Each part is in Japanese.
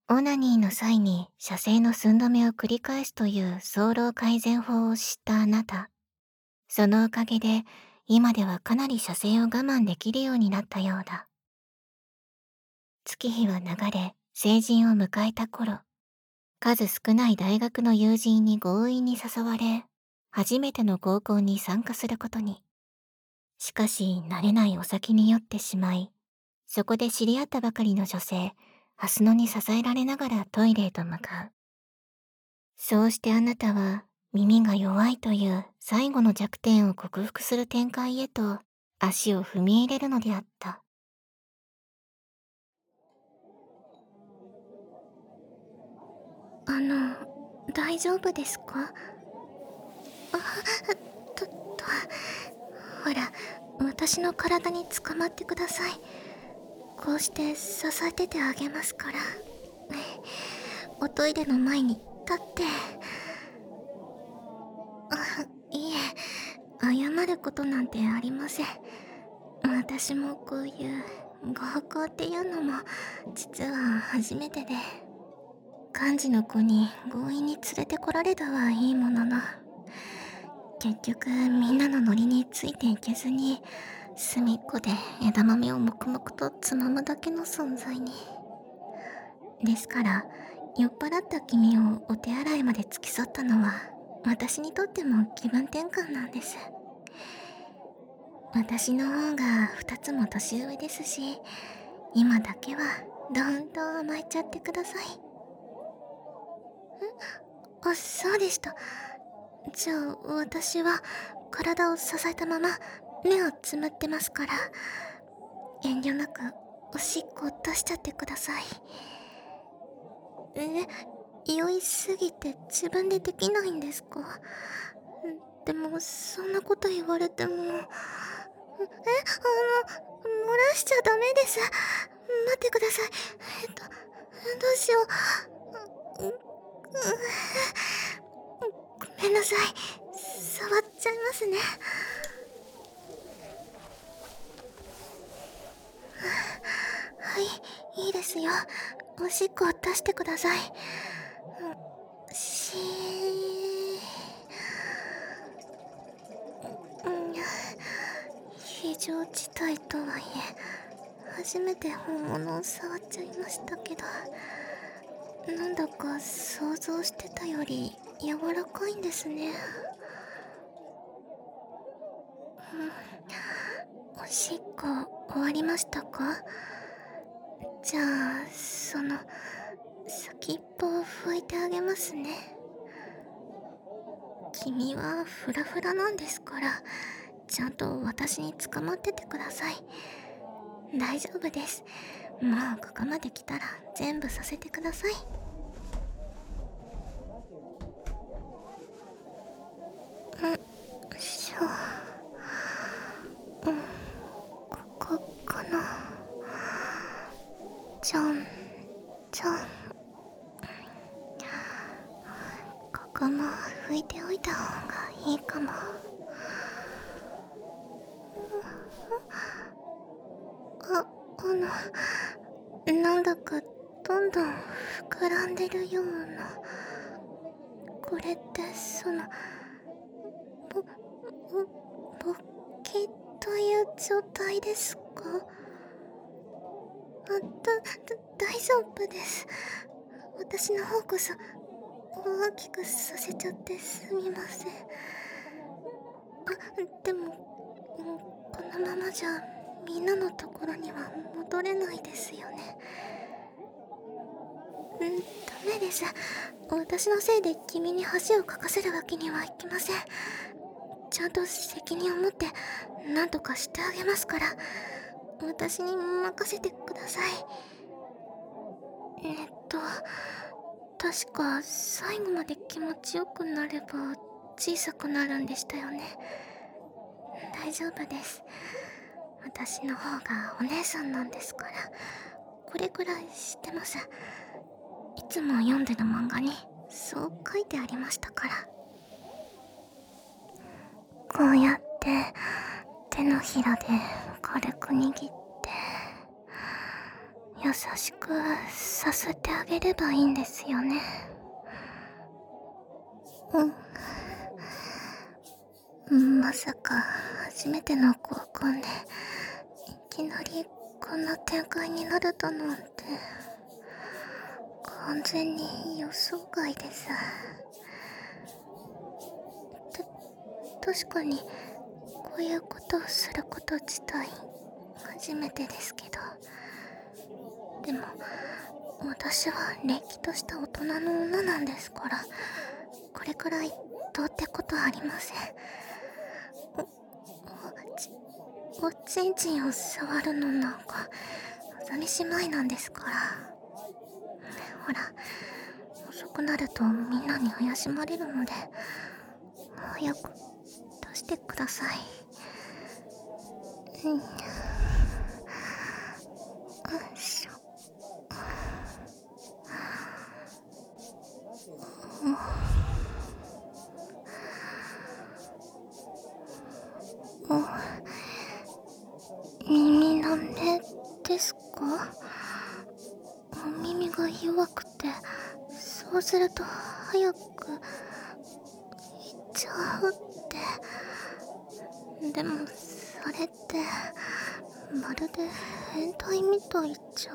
オナニーの際に射精の寸止めを繰り返すという早漏改善法を知ったあなた。そのおかげで、今ではかなり射精を我慢できるようになったようだ。月日は流れ、成人を迎えた頃、数少ない大学の友人に強引に誘われ、初めての合コンに参加することに。しかし、慣れないお酒に酔ってしまい、そこで知り合ったばかりの女性、ハスノに支えられながらトイレへと向かう。そうしてあなたは、耳が弱いという最後の弱点を克服する展開へと足を踏み入れるのであった。 大丈夫ですか？と、ほら、私の体につかまってください。こうして支えててあげますから。おトイレの前に立って。いえ、謝ることなんてありません。私もこういう合コンっていうのも実は初めてで、幹事の子に強引に連れてこられたはいいものの、結局みんなのノリについていけずに、隅っこで枝豆を黙々とつまむだけの存在に。ですから、酔っ払った君をお手洗いまで付き添ったのは、私にとっても気分転換なんです。私の方が2つも年上ですし、今だけはどんと甘えちゃってください。そうでした。じゃあ私は体を支えたまま目をつむってますから、遠慮なくおしっこを出しちゃってください。酔いすぎて自分でできないんですか？でもそんなこと言われても、漏らしちゃダメです。待ってください。どうしよう。ごめんなさい。触っちゃいますね。はい、いいですよ。おしっこを出してください。しー。非常事態とはいえ、初めて本物を触っちゃいましたけど、なんだか想像してたより柔らかいんですね。おしっこ終わりましたか？じゃあ、先っぽを拭いてあげますね。君はフラフラなんですから、ちゃんと私に捕まっててください。大丈夫です。もうここまで来たら全部させてください。しょ。ここかな。ちょん、ちょん。ここも拭いておいた方がいいかも。なんだかどんどん膨らんでるような。これってぼ、勃起という状態ですか？大丈夫です。私の方こそ大きくさせちゃってすみません。でも、このままじゃみんなのところには戻れないですよね。ダメです。私のせいで君に恥をかかせるわけにはいきません。ちゃんと責任を持って何とかしてあげますから、私に任せてください。確か最後まで気持ちよくなれば小さくなるんでしたよね。大丈夫です。私の方がお姉さんなんですから、これくらい知ってます。いつも読んでる漫画にそう書いてありましたから。こうやって手のひらで軽く握って、 優しくさせてあげればいいんですよね。まさか初めての合コンでいきなりこんな展開になるとなんて完全に予想外です。確かにこういうことをすること自体初めてですけど、でも私はれっきとした大人の女なんですから、これくらいどうってことありません。おちんちんを触るのなんか寂しまいなんですから。ほら、遅くなるとみんなに怪しまれるので早く出してください。よいしょ。耳の目ですか？お耳が弱くて、そうすると早くいっちゃうって。でもそれってまるで変態みたいじゃ。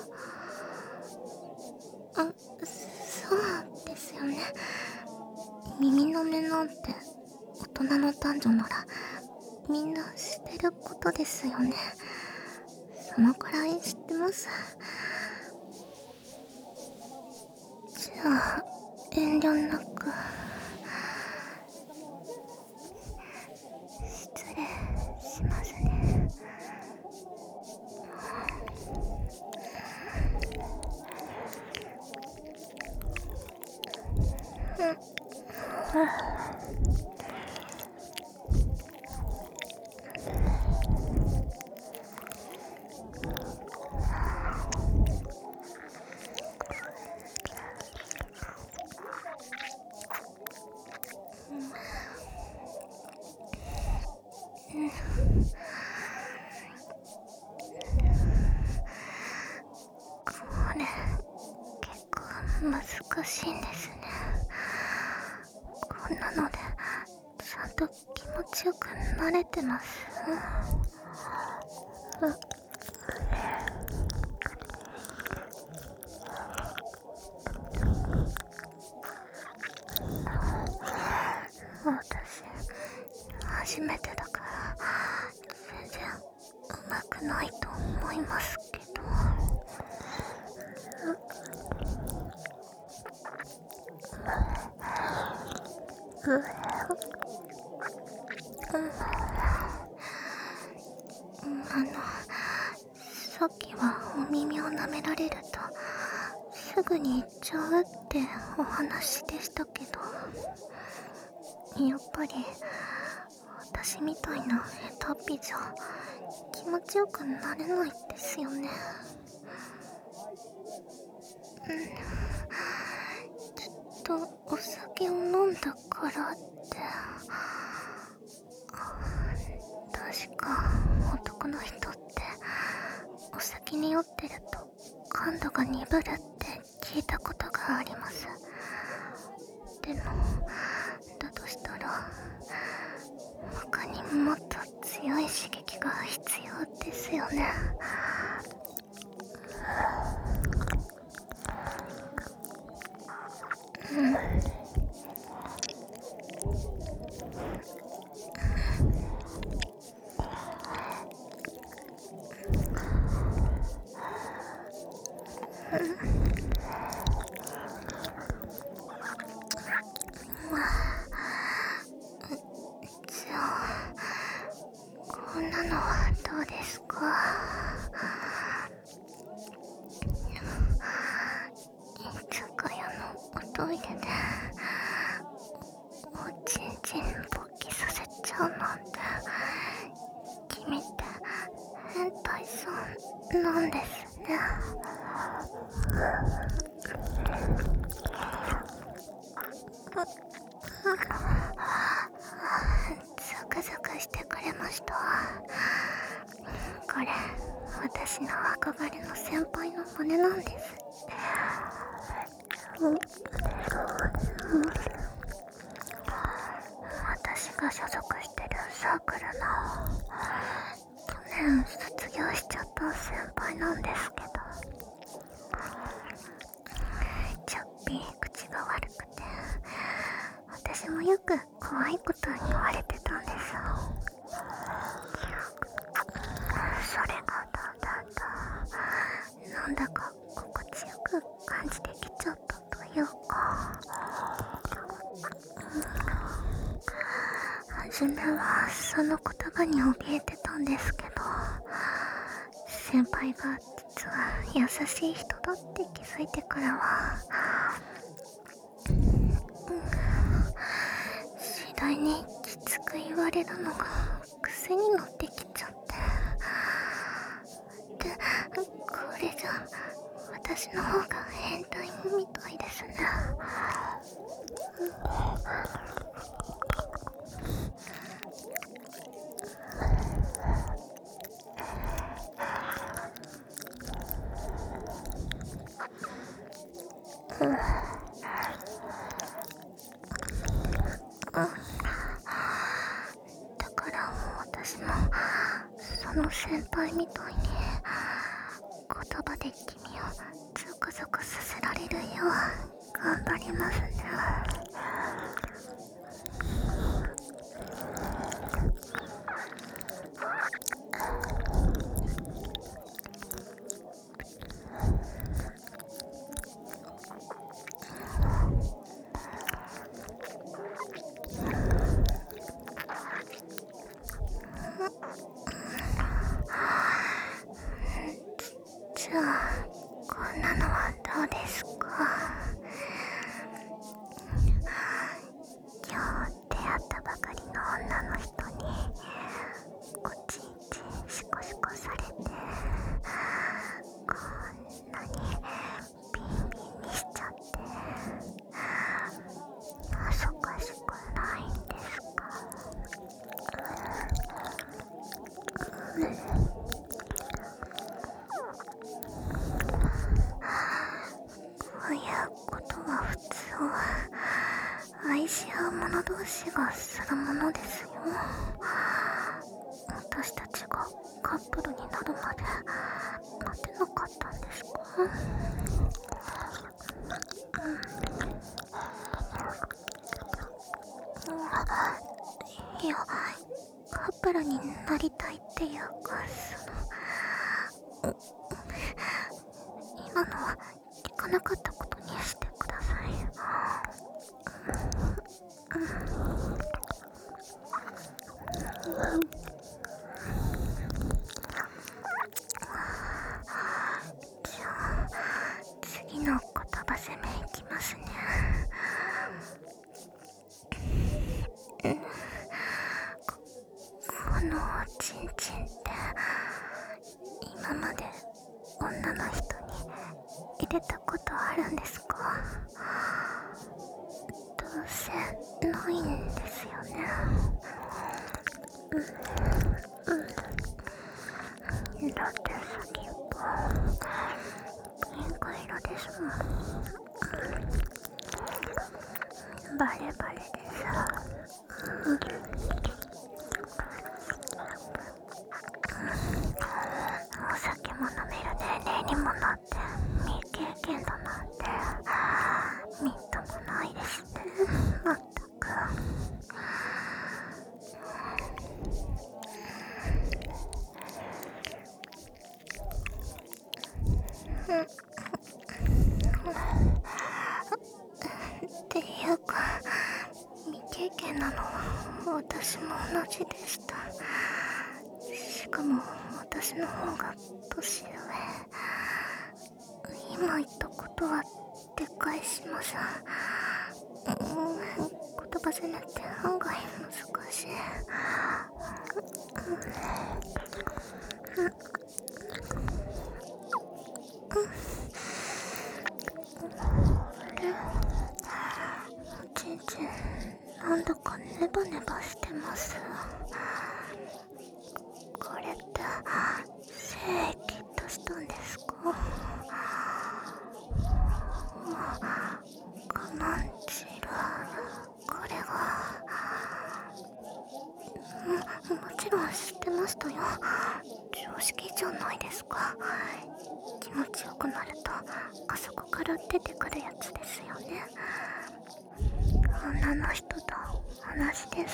そうですよね。耳の目なんて大人の男女ならみんな知ってることですよね。そのくらい知ってます。じゃあ遠慮なく。失礼しますね。これ結構難しいんですね。こんなのでちゃんと気持ちよくなれてます？私初めてだから全然うまくないと思いますけど。さっきはお耳を舐められるとすぐに行っちゃうってお話でしたけど、やっぱり私みたいな下手っぴじゃ気持ちよくなれないですよね。きっとお酒を飲んだからって。確か男の人ってお酒に酔ってると感度が鈍るって聞いたことがあります。でもだとしたら他にもっと強い刺激が必要ですよね。じゃあこんなのはどうですか？居酒屋のおトイレでおちんちん勃起させちゃうなんて、君って変態さんなんですね。ザクザクしてくれました。これ私の憧れの先輩のです。私が所属してるサークルの去年卒業しちゃった先輩なんですけど、ちょっぴり口が悪くて、私もよく怖いことに言われてたんですよ。それがだんだんとなんだか心地よく感じてきちゃったというか、初めはその言葉に怯えてたんですけど、先輩が実は優しい人だって気づいてからは、次第にきつく言われるのが癖になってきちゃって、で、これじゃ私の方が変態みたいですね。だから私もその先輩みたいに言葉で君をゾクゾクさせられるよう頑張りますね。じゃあこんなのはどうですか？今日出会ったばかりの女の人におちんちんシコシコされて、こんなにビンビンにしちゃって恥ずかしくないんですか？こういうことは普通は愛し合う者同士がするものですよ。私たちがカップルになるまで待てなかったんですか？いや、カップルになりたいっていうか、今のは聞かなかったことにしてください。じゃあ次の言葉攻めいきますね。このおちんちんって今まで女の人に入れたことあるんですか？どうせないんですよね。だって先っぽピンク色ですもん。バレバレでさ。お酒も飲める年齢にもなって未経験だなんてみっともないですね。まったく。っていうか未経験なのは私も同じでした。しかも私の方が年上。今言ったことは撤回します。言葉攻めって案外難しい。おちんちんなんだかネバネバしてます。これって精液出したんですか？ 払っててくるやつですよね。女の人と同じです。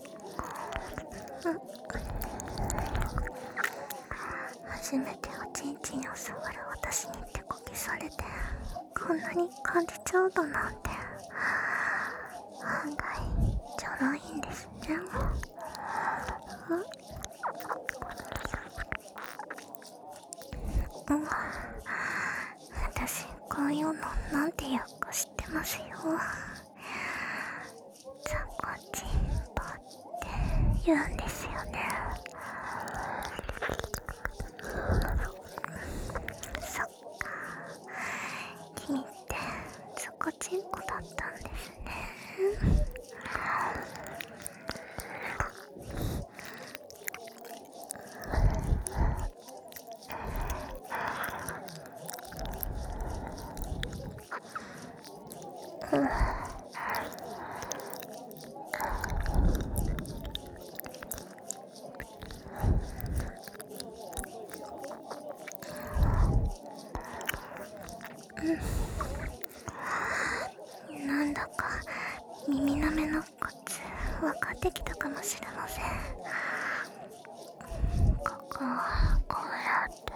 初めておちんちんを触る私に手こきされてこんなに感じちゃうのなんて、案外ちょろいんですね。私こういうのなんていうか知ってますよ。ザコチンポって言うんですよね。そっか、君ってザコチンコだったんですね。なんだか耳の目のコツ分かってきたかもしれません。ここはこうやって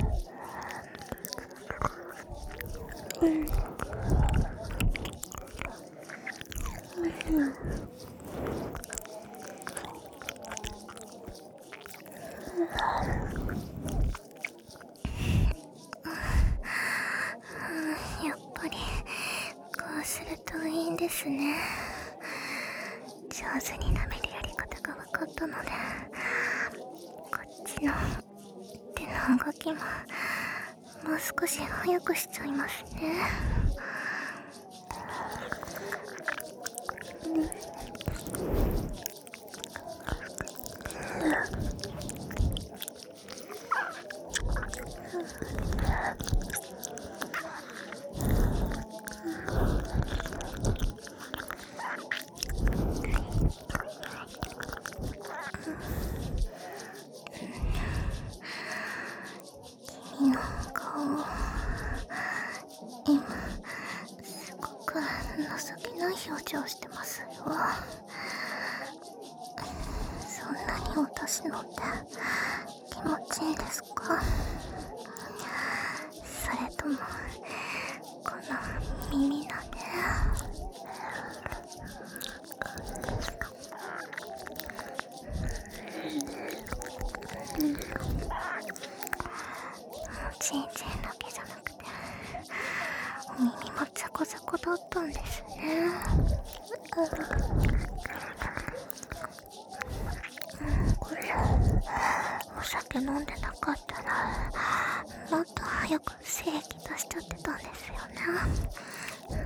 やっぱりこうするといいんですね。上手に舐めるやり方が分かったので、こっちの手の動きももう少し早くしちゃいますね。君の顔、今すごく情けない表情してますよ。そんなに私のって気持ちいいですか？それともこの耳なんで。ちんちんだけじゃなくてお耳もザコザコだったんですね。これお酒飲んでなかったらもっと早く精液出しちゃってたんですよね。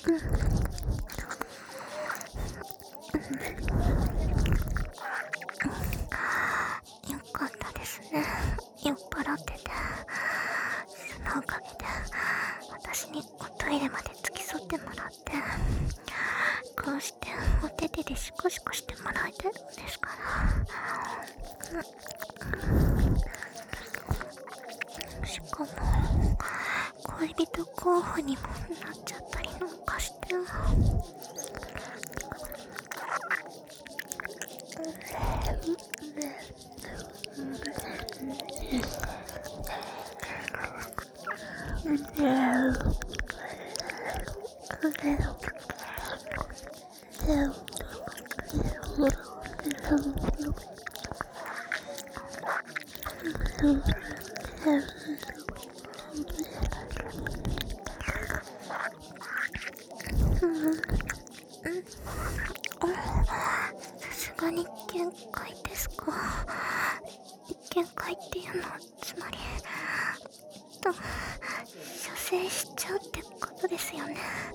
よかったですね。酔っ払ってて、そのおかげで私におトイレまで付き添ってもらって、こうしてお手手でシコシコしてもらえてるんですから。しかも恋人候補にもなっちゃったりなんかして。さすがに限界ですか？限界っていうのはつまり射精しちゃうってことですよね。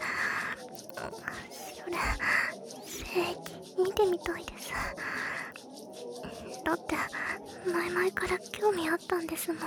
それ精液見てみたいです。だって前々から興味あったんですもん。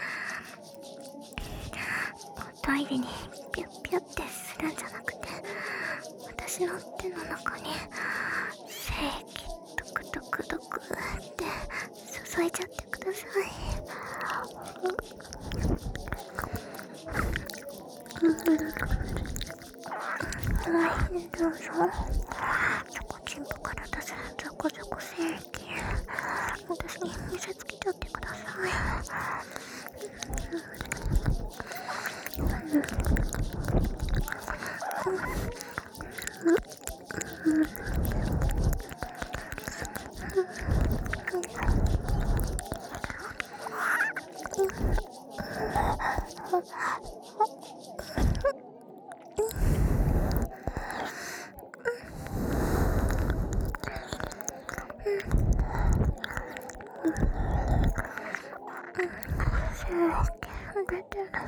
おトイレにピュッピュッってするんじゃなくて、私の手の中に精液ドクドクドクって注いじゃってください。 どうぞ。チョコチンポから出すザコザコ精液、私に見せつけちゃってください。出てる。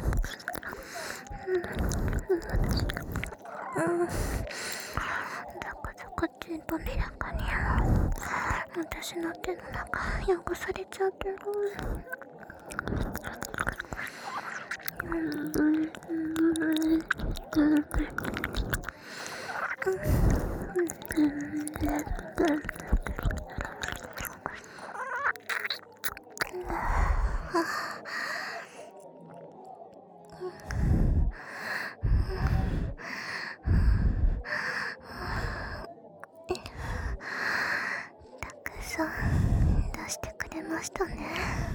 ザコザコチンポミルクに私の手の中汚されちゃってる。たくさん出してくれましたね。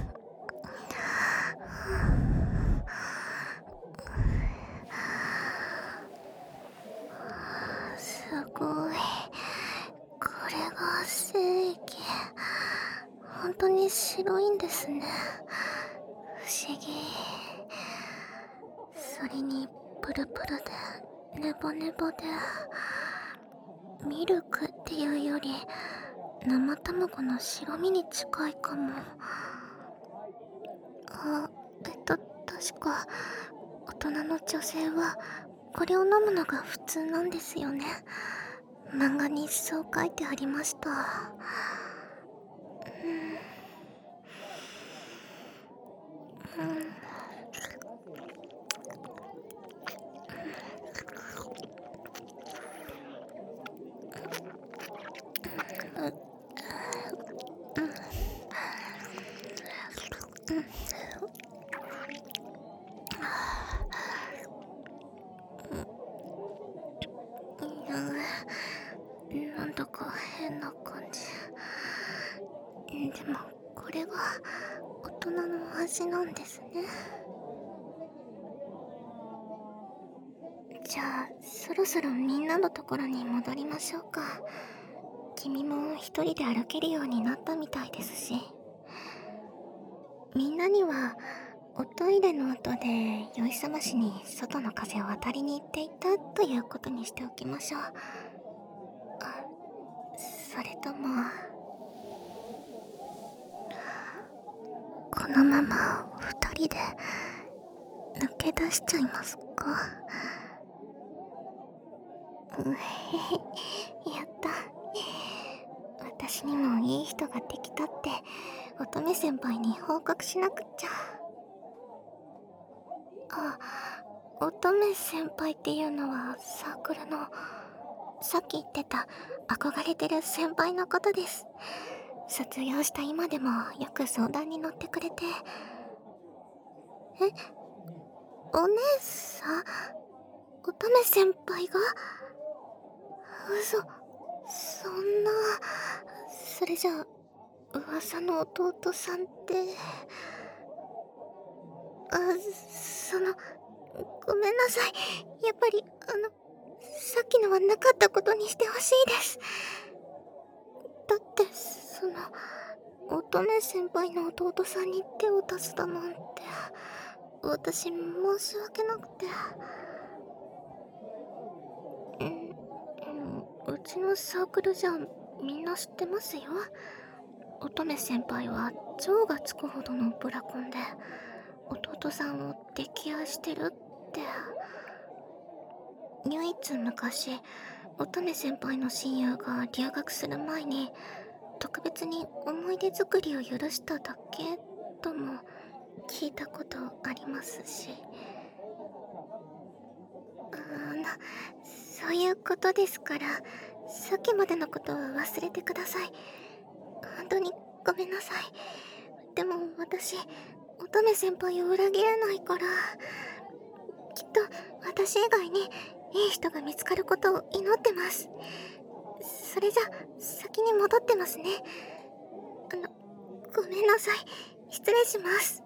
すごい。これが精液。本当に白いんですね。不思議。それにプルプルでネバネバで、ミルクっていうより生卵の白身に近いかも。確か大人の女性はこれを飲むのが普通なんですよね。漫画にそう書いてありました。なんだか変な感じ。でもこれが大人の味なんですね。じゃあそろそろみんなのところに戻りましょうか。君も一人で歩けるようになったみたいですし、みんなにはおトイレの後で酔い覚ましに外の風を渡りに行っていたということにしておきましょう。それともこのまま二人で抜け出しちゃいますか？やった。私にもいい人ができたって乙女先輩に報告しなくっちゃ。乙女先輩っていうのはサークルの、さっき言ってた憧れてる先輩のことです。卒業した今でもよく相談に乗ってくれて。お姉さん、乙女先輩が？嘘、そんな。それじゃあ噂の弟さんって。ごめんなさい。やっぱりさっきのはなかったことにしてほしいです。だって乙女先輩の弟さんに手を出すだなんて、私申し訳なくて。うちのサークルじゃみんな知ってますよ。乙女先輩は超がつくほどのブラコンで、弟さんを溺愛してるって。唯一昔、乙女先輩の親友が留学する前に特別に思い出作りを許しただけとも聞いたことありますし。そういうことですから、さっきまでのことは忘れてください。本当にごめんなさい。でも私、乙女先輩を裏切れないから。 きっと私以外にいい人が見つかることを祈ってます。それじゃ先に戻ってますね。ごめんなさい。失礼します。